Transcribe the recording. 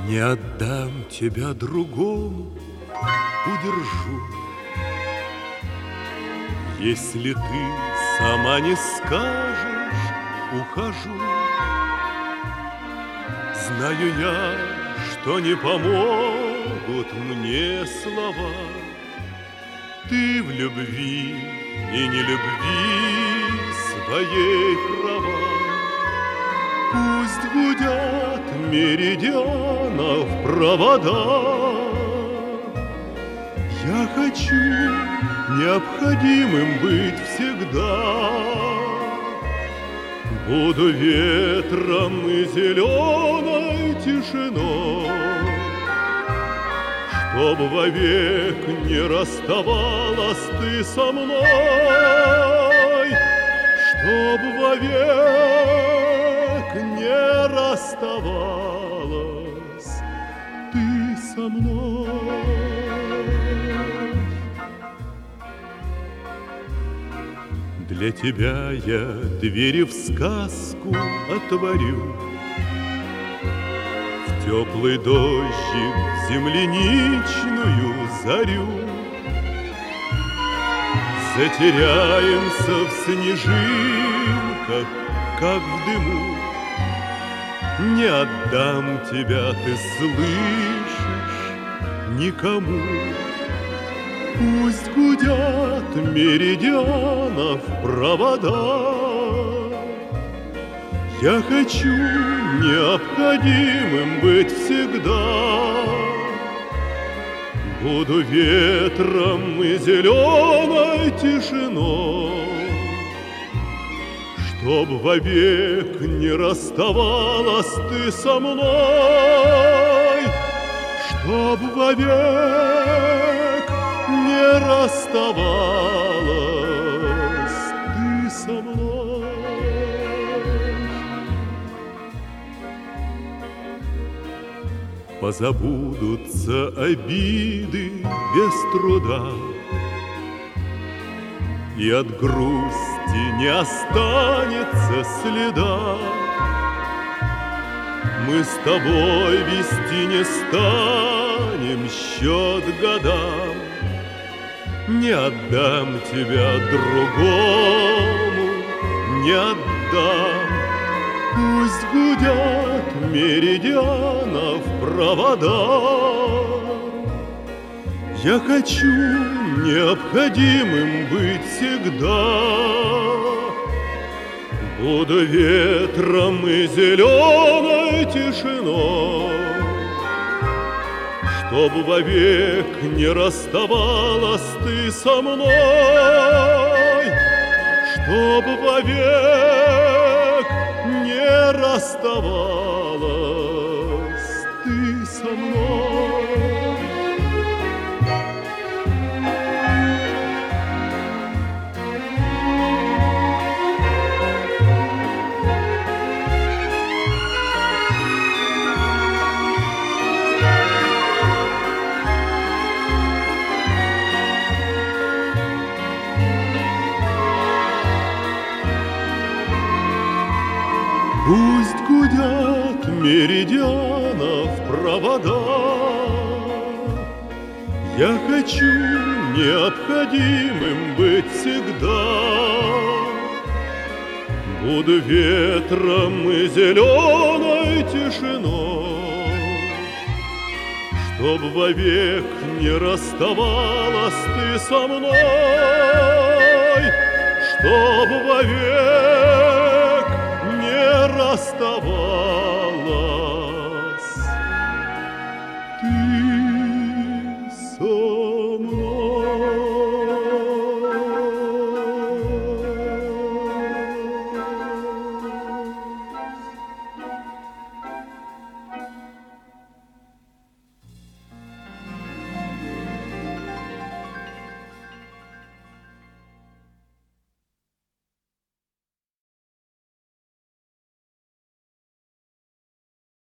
Не отдам тебя другому, удержу. Если ты сама не скажешь, ухожу. Знаю я, что не помогут мне слова. Ты в любви и не любви своей права. Пусть гудят меридианов провода. Я хочу необходимым быть всегда. Буду ветром и зеленой тишиной, чтоб вовек не расставалась ты со мной, чтоб вовек не расставалась ты со мной. Для тебя я двери в сказку отворю, в теплый дождик земляничную зарю. Затеряемся в снежинках, как в дыму. Не отдам тебя, ты слышишь, никому. Пусть гудят меридианов провода. Я хочу необходимым быть всегда. Буду ветром и зеленой тишиной, чтоб вовек не расставалась ты со мной, чтоб вовек не расставалась ты со мной. Позабудутся обиды без труда, и от грусти не останется следа. Мы с тобой вести не станем счет годам. Не отдам тебя другому, не отдам. Пусть гудят меридианов провода. Я хочу необходимым быть всегда. Буду ветром и зеленой тишиной, чтоб вовек не расставалась ты со мной, чтоб вовек не расставалась ты со мной. Пусть гудят меридианов провода. Я хочу необходимым быть всегда. Буду ветром и зеленой тишиной, чтоб вовек не расставалась ты со мной, чтоб вовек не расставалась